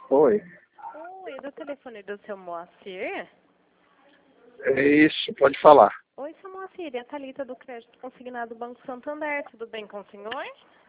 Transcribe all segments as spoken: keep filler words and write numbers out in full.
Oi. Oi, é do telefone do seu Moacir? É isso, pode falar. Oi, seu Moacir, é a Thalita do Crédito Consignado do Banco Santander. Tudo bem com o senhor?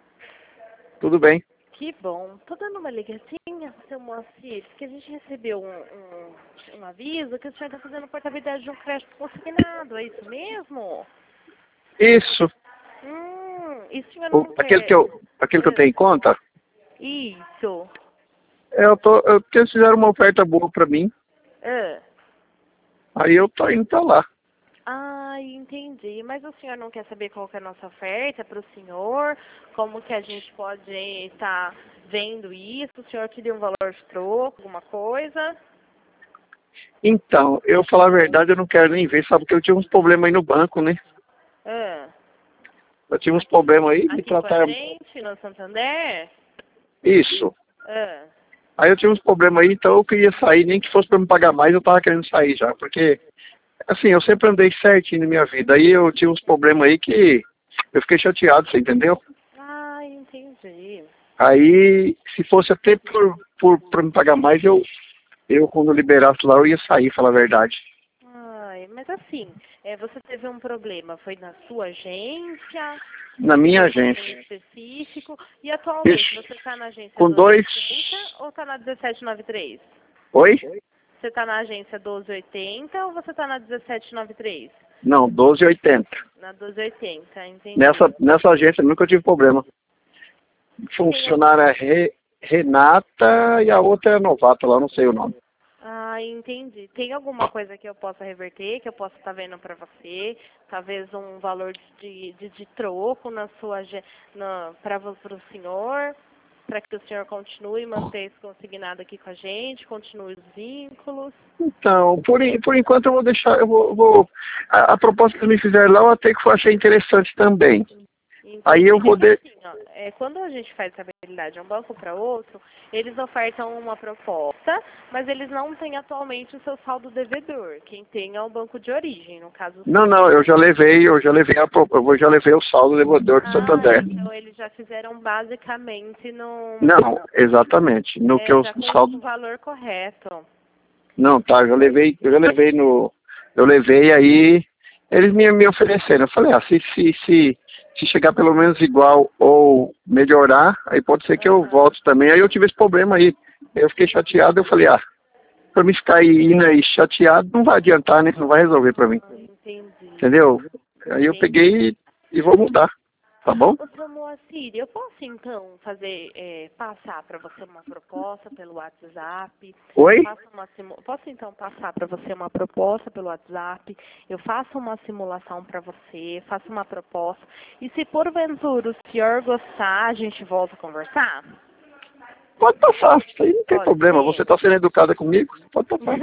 Tudo bem. Que bom. Tô dando uma ligacinha, seu Moacir, porque a gente recebeu um, um, um aviso que o senhor está fazendo portabilidade de um crédito consignado. É isso mesmo? Isso. Hum, e o senhor O, não aquele que quer... eu, aquele que eu Ah, tenho em conta, isso. eu tô, eu, porque eles fizeram uma oferta boa pra mim, Ah. aí eu tô indo pra lá. Ah, entendi. Mas o senhor não quer saber qual que é a nossa oferta para o senhor? Como que a gente pode estar vendo isso? O senhor queria um valor de troco, alguma coisa? Então, eu falar a verdade, eu não quero nem ver, sabe, porque eu tinha uns problemas aí no banco, né? Ah, Eu tinha uns aqui, problemas aí, me aqui com a trataram. gente, no Santander? Isso. Ah, Aí eu tinha uns problemas aí, então eu queria sair, nem que fosse pra me pagar mais, eu tava querendo sair já, porque, assim, eu sempre andei certinho na minha vida, aí eu tinha uns problemas aí que eu fiquei chateado, você entendeu? ah, entendi. Aí, se fosse até por, por, pra me pagar mais, eu, eu, quando liberasse lá, eu ia sair, falar a verdade. Ai, mas assim, é, você teve um problema, foi na sua agência? Na Em minha algum agência. específico? E atualmente, Isso. você está na agência Com dois... doze oitenta ou está na dezessete noventa e três? Oi? Você está na agência doze oitenta ou você está na dezessete noventa e três? Não, doze e oitenta. Na doze oitenta, entendi. Nessa, nessa agência nunca tive problema. Tem algum... Funcionária Re, Renata e a outra é novata lá, não sei o nome. Ah, entendi. Tem alguma coisa que eu possa reverter, que eu possa estar vendo para você? Talvez um valor de, de, de troco na sua para o senhor, para que o senhor continue manter esse consignado aqui com a gente, continue os vínculos. Então, por, en- por enquanto eu vou deixar, eu vou, vou a, a proposta que eles me fizeram lá eu até que eu achei interessante também. Aí Entendi. eu É vou que de, assim, ó, é, quando a gente faz essa habilidade de um banco para outro, eles ofertam uma proposta, mas eles não têm atualmente o seu saldo devedor. Quem tem é o banco de origem, no caso o não, não, senhor. eu já levei, eu já levei a pro- eu vou- já levei o saldo devedor do Ah, Santander. então eles já fizeram basicamente no, Não, exatamente. No que é, eu já com saldo. o valor correto. Não, tá, eu já levei, eu já levei no. Eu levei aí, eles me, me ofereceram. Eu falei, ah, se, se, se, se chegar pelo menos igual ou melhorar, aí pode ser que eu Aham, volte também. Aí eu tive esse problema aí. Eu fiquei chateado, eu falei, ah, pra me ficar aí indo aí chateado, não vai adiantar, né? Não vai resolver pra mim. ah, entendi. Entendeu? Aí eu Entendi. peguei e, e vou mudar, tá bom? Ô, seu Moacir, eu posso então fazer, é, passar para você uma proposta pelo WhatsApp? Eu Oi? faço uma simu... Posso então passar para você uma proposta pelo WhatsApp? Eu faço uma simulação para você, faço uma proposta. E se porventura o senhor gostar, a gente volta a conversar? Pode passar, isso aí não tem Pode problema. Você ser? tá sendo educada comigo, pode passar.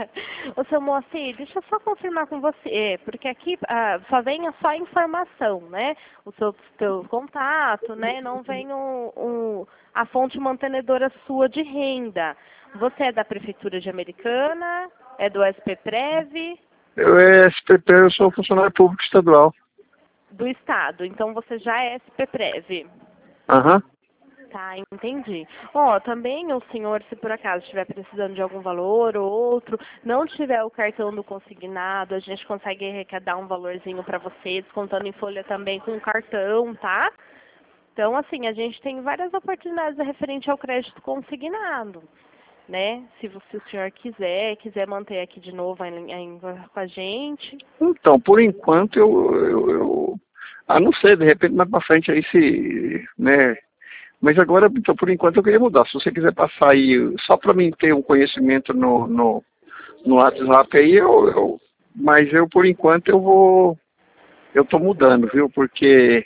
Ô, seu Moacir, deixa eu só confirmar com você, porque aqui ah, só vem a só informação, né? O seu, seu contato, né? Não vem o, o- a fonte mantenedora sua de renda. Você é da Prefeitura de Americana? É do S P Prev? Eu, é, S P P, eu sou funcionário público estadual. Do Estado. Então você já é S P Prev. Aham. Tá, entendi. Ó, também o senhor, se por acaso estiver precisando de algum valor ou outro, não tiver o cartão do consignado, a gente consegue arrecadar um valorzinho para você, descontando em folha também com o cartão, tá? Então, assim, a gente tem várias oportunidades referente ao crédito consignado, né? Se, você, se o senhor quiser, quiser manter aqui de novo em, em, com a gente. Então, por enquanto, eu, eu, eu... Ah, não sei, de repente mais pra frente aí se... né? Mas agora, então, por enquanto, eu queria mudar. Se você quiser passar aí, só para mim ter um conhecimento no, no, no WhatsApp aí, eu, eu... Mas eu, por enquanto, eu vou... Eu tô mudando, viu? Porque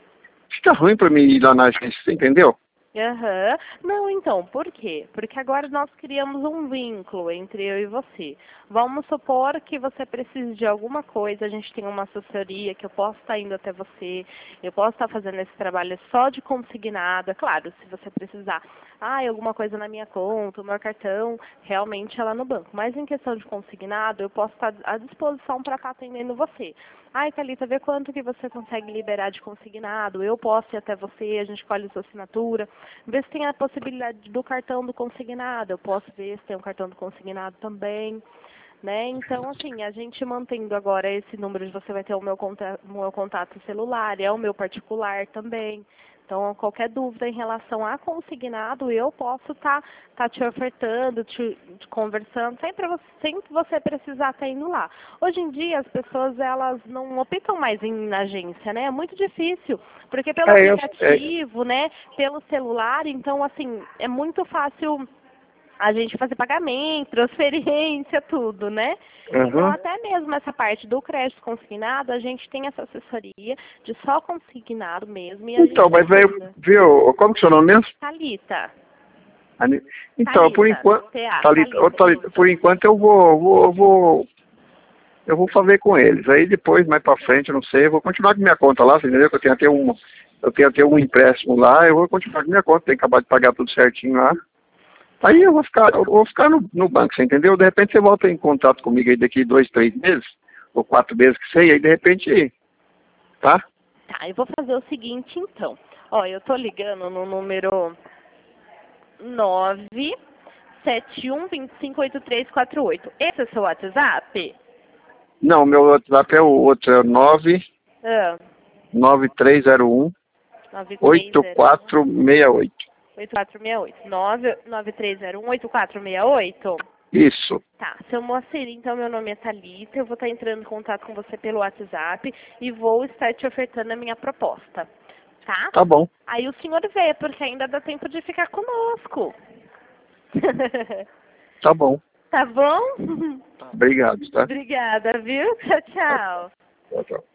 fica ruim para mim ir lá na agência, você entendeu? Aham. Não, então, por quê? Porque agora nós criamos um vínculo entre eu e você. Vamos supor que você precise de alguma coisa, a gente tem uma assessoria que eu posso estar indo até você, eu posso estar fazendo esse trabalho só de consignado, é claro, se você precisar. Ah, alguma coisa na minha conta, o meu cartão, realmente é lá no banco. Mas em questão de consignado, eu posso estar à disposição para estar atendendo você. Ai, Thalita, vê quanto que você consegue liberar de consignado. Eu posso ir até você, a gente colhe sua assinatura. Vê se tem a possibilidade do cartão do consignado. Eu posso ver se tem um cartão do consignado também. Né? Então, assim, a gente mantendo agora esse número, você vai ter o meu contato, o meu contato celular, é o meu particular também. Então, qualquer dúvida em relação a consignado, eu posso estar tá, tá te ofertando, te, te conversando, sempre você, sempre você precisar estar indo lá. Hoje em dia, as pessoas, elas não optam mais em ir na agência, né? É muito difícil, porque pelo É, eu, é, aplicativo, né, pelo celular, então, assim, é muito fácil a gente fazer pagamento, transferência, tudo, né? Então, uhum. até mesmo essa parte do crédito consignado, a gente tem essa assessoria de só consignado mesmo e a Então, gente mas veio, ajuda. viu, como que é o seu nome mesmo? Thalita. Ani- Então, por Thalita. enquanto, T A, Thalita, ô, Thalita, Thalita, por isso. enquanto eu vou, vou, eu vou, eu vou fazer com eles. Aí depois, mais pra frente, eu não sei, eu vou continuar com minha conta lá, você entendeu? Que eu tenho até um, eu tenho até um empréstimo lá, eu vou continuar com minha conta, tenho que acabar de pagar tudo certinho lá. Aí eu vou ficar, eu vou ficar no, no banco, você entendeu? De repente você volta em contato comigo aí daqui dois, três meses, ou quatro meses que sei, aí de repente, tá? Tá, eu vou fazer o seguinte, então. Ó, eu tô ligando no número nove sete um dois cinco oito três quatro oito. Esse é o seu WhatsApp? Não, meu WhatsApp é o outro, é nove Ah, nove três zero um oito quatro seis oito. oito quatro seis oito. nove nove três zero um oito quatro seis oito. Isso, Tá, seu Moacir, então meu nome é Thalita, eu vou estar entrando em contato com você pelo WhatsApp e vou estar te ofertando a minha proposta, tá? tá bom, Aí o senhor vê, porque ainda dá tempo de ficar conosco. tá bom. Tá bom? Obrigado, tá? Obrigada, viu? Tchau, tchau. Tchau, tchau.